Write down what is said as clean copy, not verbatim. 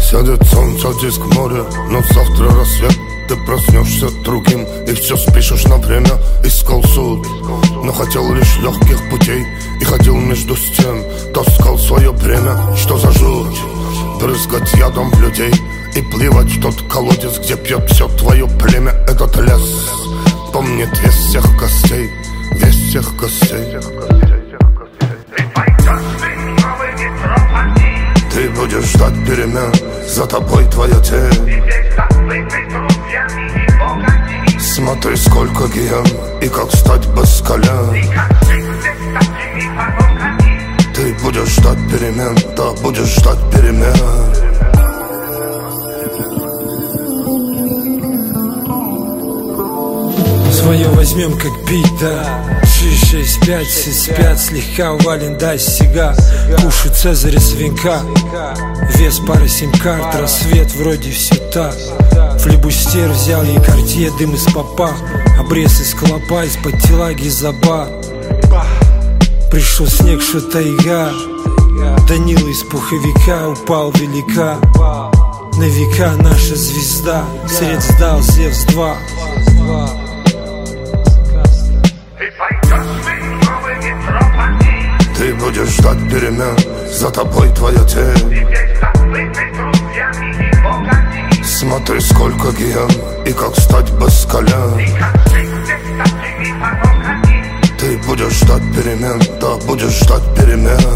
Сядет солнце, диск моря, но завтра рассвет. Ты проснешься другим и все спишешь на время. Искал суть, но хотел лишь легких путей. И ходил между стен, таскал свое бремя. Что за жуть? Брызгать ядом в людей и плевать в тот колодец, где пьет все твое племя. Этот лес помнит вес всех костей, вес всех костей. Ты будешь ждать перемен, за тобой твоя тень. Смотри, сколько гиен, и как стать без колен. Ты будешь ждать перемен, да, будешь ждать перемен. Свое возьмем как бить, да. 6-5, все спят, слегка увален, дай сига. Кушай Цезаря свинка. Вес пары 7 карт, рассвет вроде все так. Флебустер взял ей картье, дым из попа. Обрез из клопа, из-под телаги заба. Пришел снег, что тайга. Данила из пуховика упал велика. На века наша звезда. Сред сдал Зевс 2. Ты будешь ждать перемен, за тобой твоя тень. Смотри, сколько гиен, и как стать без колен. Ты будешь ждать перемен, да, будешь ждать перемен.